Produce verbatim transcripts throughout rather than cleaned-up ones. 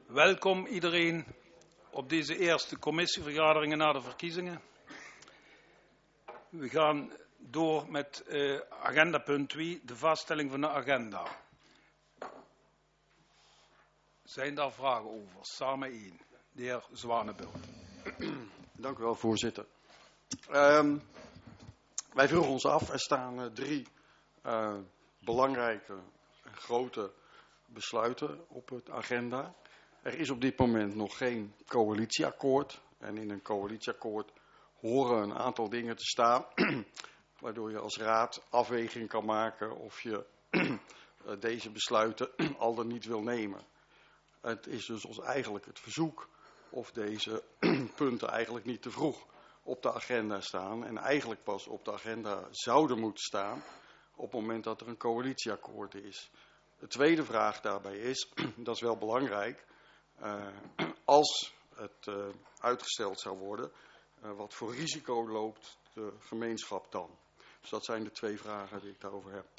Welkom iedereen op deze eerste commissievergaderingen na de verkiezingen. We gaan door met uh, agenda punt twee, de vaststelling van de agenda. Zijn daar vragen over? Samen één. De heer Zwanenburg. Dank u wel, voorzitter. Um, wij vroegen ons af, er staan uh, drie uh, belangrijke en grote besluiten op het agenda. Er is op dit moment nog geen coalitieakkoord. En in een coalitieakkoord horen een aantal dingen te staan, waardoor je als raad afweging kan maken of je deze besluiten al dan niet wil nemen. Het is dus ons eigenlijk het verzoek of deze punten eigenlijk niet te vroeg op de agenda staan en eigenlijk pas op de agenda zouden moeten staan op het moment dat er een coalitieakkoord is. De tweede vraag daarbij is, dat is wel belangrijk, uh, als het uh, uitgesteld zou worden, uh, wat voor risico loopt de gemeenschap dan? Dus dat zijn de twee vragen die ik daarover heb.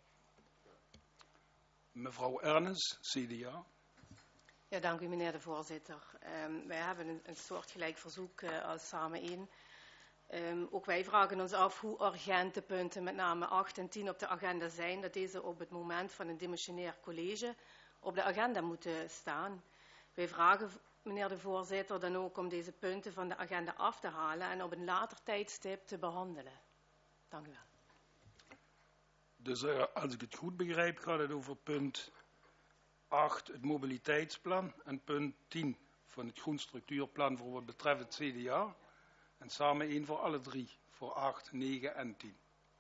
Mevrouw Ernest, C D A. Ja, dank u meneer de voorzitter. Um, wij hebben een, een soortgelijk verzoek uh, als Samen één. Um, ook wij vragen ons af hoe urgent de punten, met name acht en tien op de agenda zijn, dat deze op het moment van een demissionair college op de agenda moeten staan. Wij vragen, meneer de voorzitter, dan ook om deze punten van de agenda af te halen en op een later tijdstip te behandelen. Dank u wel. Dus uh, als ik het goed begrijp, gaat het over punt acht, het mobiliteitsplan, en punt tien van het groenstructuurplan voor wat betreft het C D A. En samen één voor alle drie, voor acht, negen en tien.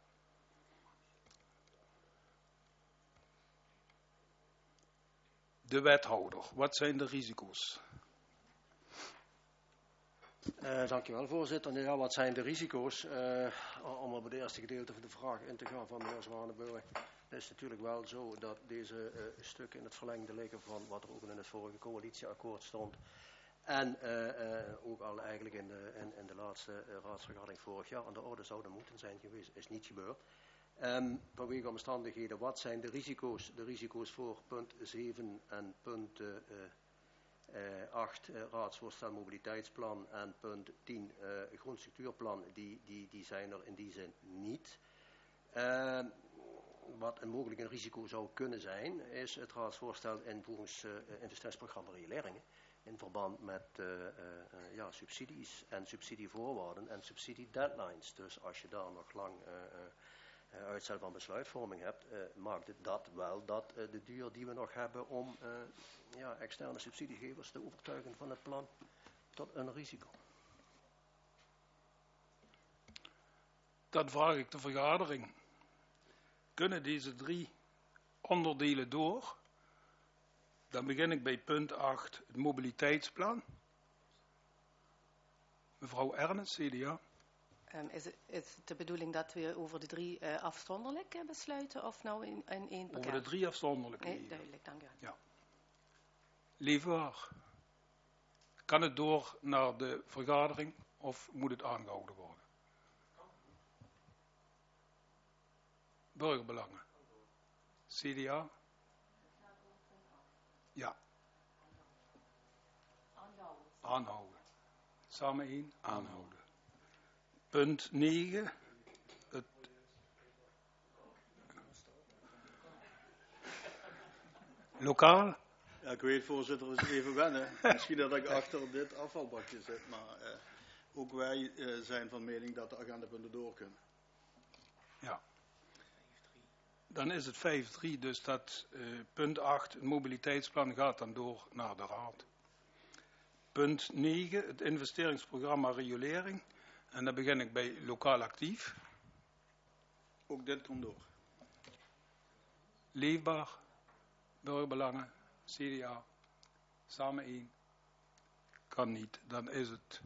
De wethouder, wat zijn de risico's? Uh, dankjewel, voorzitter. Ja, wat zijn de risico's? Uh, om op het eerste gedeelte van de vraag in te gaan van de heer Zwanenburg. Het is natuurlijk wel zo dat deze uh, stukken in het verlengde liggen van wat er ook in het vorige coalitieakkoord stond. En uh, uh, ook al eigenlijk in de, in, in de laatste uh, raadsvergadering vorig jaar aan de orde zouden moeten zijn geweest, is niet gebeurd. Um, vanwege omstandigheden, wat zijn de risico's? De risico's voor punt zeven en punt uh, uh, acht, uh, raadsvoorstel mobiliteitsplan, en punt tien, uh, groenstructuurplan, die, die, die zijn er in die zin niet. Uh, wat een mogelijk een risico zou kunnen zijn, is het raadsvoorstel invoerings uh, investeringsprogramma reguleringen in verband met uh, uh, uh, ja, subsidies en subsidievoorwaarden en subsidiedeadlines. Dus als je daar nog lang uh, uh, uitstel van besluitvorming hebt, uh, maakt het dat wel dat uh, de duur die we nog hebben om uh, ja, externe subsidiegevers te overtuigen van het plan tot een risico. Dan vraag ik de vergadering. Kunnen deze drie onderdelen door? Dan begin ik bij punt acht, het mobiliteitsplan. Mevrouw Ernest, C D A. Um, is, het, is het de bedoeling dat we over de drie uh, afzonderlijk uh, besluiten of nou in, in één pakket? Over de drie afzonderlijk. Nee, duidelijk, dank u. Ja. Leefbaar. Kan het door naar de vergadering of moet het aangehouden worden? Burgerbelangen. C D A. Ja. Aanhouden. Aanhouden. Samen één. Aanhouden. Punt negen. Het lokaal. Ja, ik weet, voorzitter, is even wennen. Misschien dat ik achter dit afvalbakje zit, maar uh, ook wij uh, zijn van mening dat de agendapunten door kunnen. Ja. Dan is het vijf drie, dus dat uh, punt acht, het mobiliteitsplan, gaat dan door naar de raad. Punt negen, het investeringsprogramma regulering. En dan begin ik bij lokaal actief. Ook dit komt door. Leefbaar, burgerbelangen, C D A, samen één. Kan niet, dan is het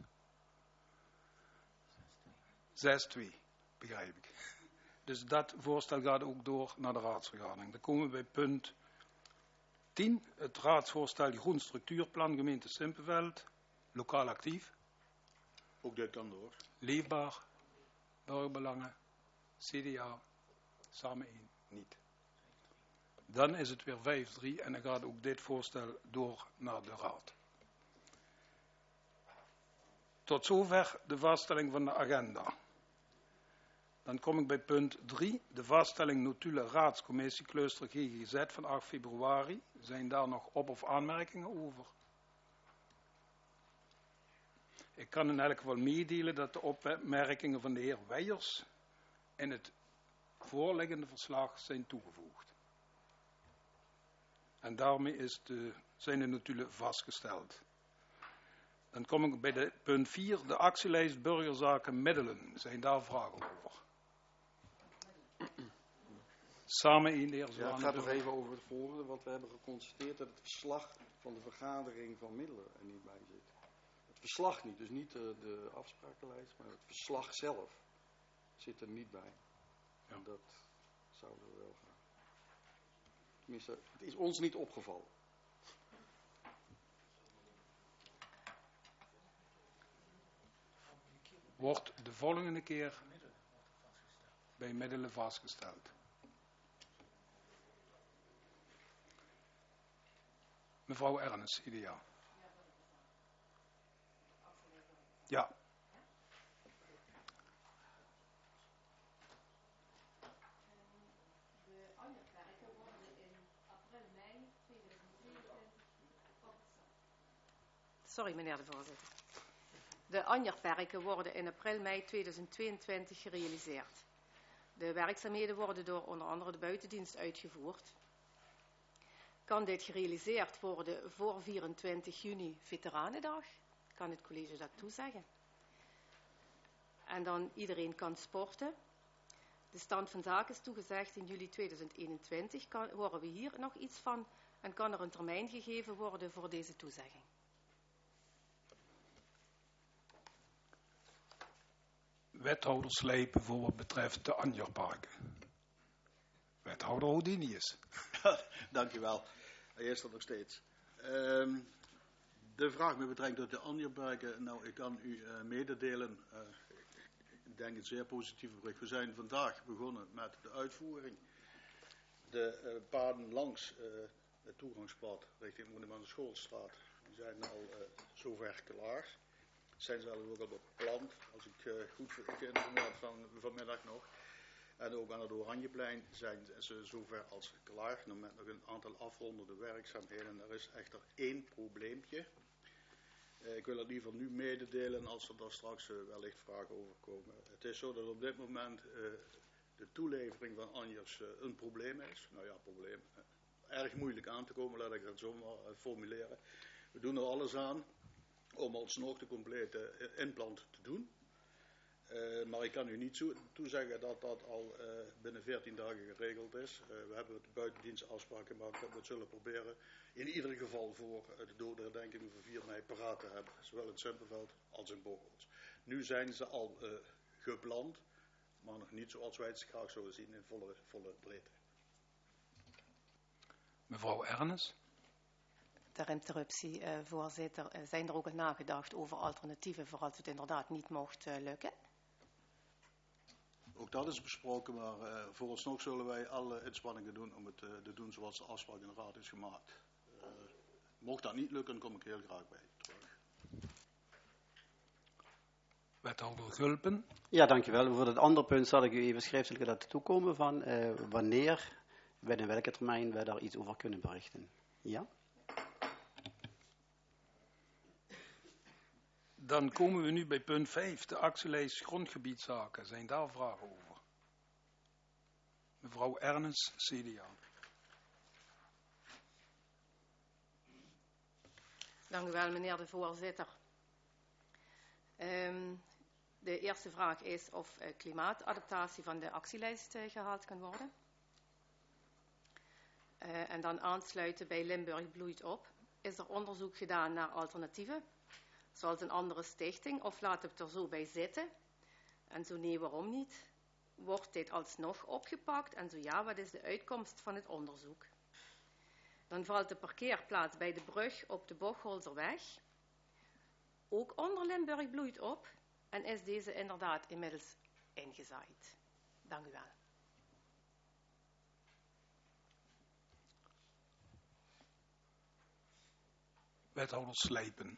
zes twee, begrijp ik. Dus dat voorstel gaat ook door naar de raadsvergadering. Dan komen we bij punt tien. Het raadsvoorstel groen structuurplan gemeente Simpelveld. Lokaal actief. Ook dit kan door. Leefbaar. Burgerbelangen. C D A. Samen één. Niet. Dan is het weer vijf drie en dan gaat ook dit voorstel door naar de raad. Tot zover de vaststelling van de agenda. Dan kom ik bij punt drie, de vaststelling notulen raadscommissie Klooster G G Z van acht februari. Zijn daar nog op- of aanmerkingen over? Ik kan in elk geval meedelen dat de opmerkingen van de heer Weijers in het voorliggende verslag zijn toegevoegd. En daarmee is de, zijn de notulen vastgesteld. Dan kom ik bij de punt vier, de actielijst burgerzaken middelen. Zijn daar vragen over? Samen in de heer Ja, het gaat nog even over het volgende, want we hebben geconstateerd dat het verslag van de vergadering van middelen er niet bij zit. Het verslag niet, dus niet de, de afsprakenlijst, maar het verslag zelf zit er niet bij. Ja. En dat zouden we wel gaan. Tenminste, het is ons niet opgevallen. Wordt de volgende keer bij middelen vastgesteld. Mevrouw Ernst, ideaal. Ja. De Anjerperken worden in april mei tweeduizend tweeëntwintig. Sorry, meneer de voorzitter. De Anjerperken worden in april mei tweeduizend tweeëntwintig gerealiseerd. De werkzaamheden worden door onder andere de buitendienst uitgevoerd. Kan dit gerealiseerd worden voor vierentwintig juni Veteranendag? Kan het college dat toezeggen? En dan iedereen kan sporten. De stand van zaken is toegezegd in juli tweeduizend eenentwintig. Kan, horen we hier nog iets van en kan er een termijn gegeven worden voor deze toezegging? Wethouder Slijpen voor wat betreft de Anjerparken. Wethouder Houdinius. Dank u wel. Hij is er nog steeds. Um, de vraag met betrekking tot de Anjerparken. Nou, ik kan u uh, mededelen. Uh, ik denk een zeer positieve bericht. We zijn vandaag begonnen met de uitvoering. De uh, paden langs uh, het toegangspad richting Monument Schoolstraat die zijn al uh, zover klaar. Zijn zelfs ook al beplant, als ik uh, goed geïnformeerd van vanmiddag nog. En ook aan het Oranjeplein zijn ze zover als klaar. Nog met nog een aantal afrondende werkzaamheden. Er is echter één probleempje. Uh, ik wil het liever nu mededelen als er daar straks uh, wellicht vragen over komen. Het is zo dat op dit moment uh, de toelevering van Anjers uh, een probleem is. Nou ja, probleem. Uh, erg moeilijk aan te komen, laat ik dat zo maar uh, formuleren. We doen er alles aan om alsnog de complete uh, inplant te doen. Uh, maar ik kan u niet toezeggen dat dat al uh, binnen veertien dagen geregeld is. Uh, we hebben de buitendienst afspraak gemaakt dat we het zullen proberen in ieder geval voor uh, de dodenherdenking van vier mei paraat te hebben. Zowel in Simpelveld als in Bocholt. Nu zijn ze al uh, gepland, maar nog niet zoals wij het graag zouden zien in volle, volle breedte. Mevrouw Ernst. Ter interruptie, uh, voorzitter. Uh, zijn er ook al nagedacht over alternatieven voor als het inderdaad niet mocht uh, lukken? Ook dat is besproken, maar uh, vooralsnog zullen wij alle inspanningen doen om het uh, te doen zoals de afspraak in de raad is gemaakt. Uh, mocht dat niet lukken, dan kom ik heel graag bij terug. Wethouder Gulpen. Ja, dankjewel. Voor het andere punt zal ik u even schriftelijk laten toekomen van uh, wanneer, binnen welke termijn we daar iets over kunnen berichten. Ja? Dan komen we nu bij punt vijf, de actielijst grondgebiedszaken. Zijn daar vragen over? Mevrouw Ernst, C D A. Dank u wel, meneer de voorzitter. Um, de eerste vraag is of uh, klimaatadaptatie van de actielijst uh, gehaald kan worden. Uh, en dan aansluiten bij Limburg bloeit op. Is er onderzoek gedaan naar alternatieven? Zoals een andere stichting, of laat het er zo bij zitten? En zo nee, waarom niet? Wordt dit alsnog opgepakt? En zo ja, wat is de uitkomst van het onderzoek? Dan valt de parkeerplaats bij de brug op de Bocholzerweg ook onder Limburg bloeit op en is deze inderdaad inmiddels ingezaaid. Dank u wel. Wethouder Slijpen.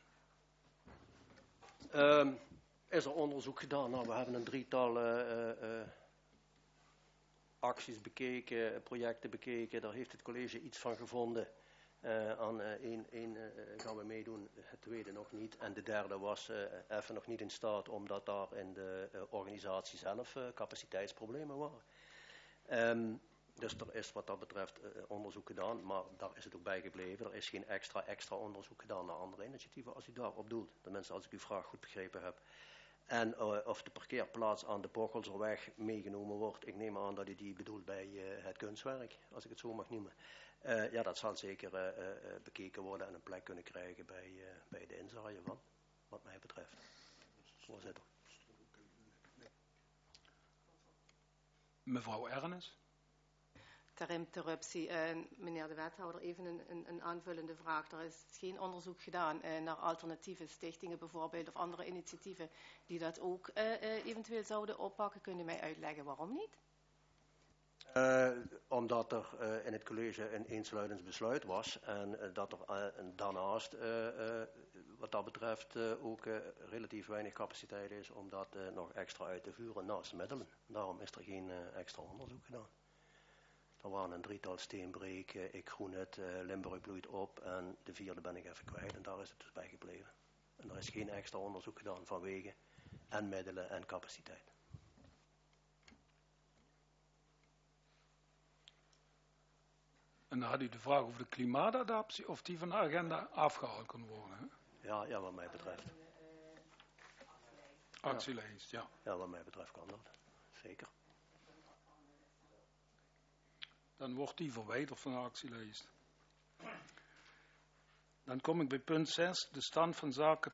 Um, is er onderzoek gedaan? Nou, we hebben een drietal uh, uh, acties bekeken, projecten bekeken. Daar heeft het college iets van gevonden. Uh, aan uh, één, één uh, gaan we meedoen, het tweede nog niet. En de derde was uh, even nog niet in staat, omdat daar in de uh, organisatie zelf uh, capaciteitsproblemen waren. Um, dus er is wat dat betreft uh, onderzoek gedaan, maar daar is het ook bij gebleven. Er is geen extra, extra onderzoek gedaan naar andere initiatieven als u daarop doelt. Tenminste, als ik uw vraag goed begrepen heb. En uh, of de parkeerplaats aan de Bochelserweg meegenomen wordt. Ik neem aan dat u die bedoelt bij uh, het kunstwerk, als ik het zo mag noemen. Uh, ja, dat zal zeker uh, uh, bekeken worden en een plek kunnen krijgen bij, uh, bij de inzaaien van, wat mij betreft. Voorzitter. Mevrouw Ernest. Ter interruptie, uh, meneer de wethouder, even een, een, een aanvullende vraag. Er is geen onderzoek gedaan uh, naar alternatieve stichtingen bijvoorbeeld of andere initiatieven die dat ook uh, uh, eventueel zouden oppakken. Kunt u mij uitleggen waarom niet? Uh, omdat er uh, in het college een eensluidend besluit was en uh, dat er uh, daarnaast uh, uh, wat dat betreft uh, ook uh, relatief weinig capaciteit is om dat uh, nog extra uit te voeren naast middelen. Daarom is er geen uh, extra onderzoek gedaan. Er waren een drietal Steenbreek, uh, Ik Groen het, uh, Limburg bloeit op en de vierde ben ik even kwijt en daar is het dus bij gebleven. En er is geen extra onderzoek gedaan vanwege en middelen en capaciteit. En dan had u de vraag over de klimaatadaptie, of die van de agenda afgehaald kon worden. Hè? Ja, ja, wat mij betreft. Actielijst, ja. Ja, wat mij betreft kan dat. Zeker. Dan wordt die verwijderd van de actielijst. Dan kom ik bij punt zes, de stand van zaken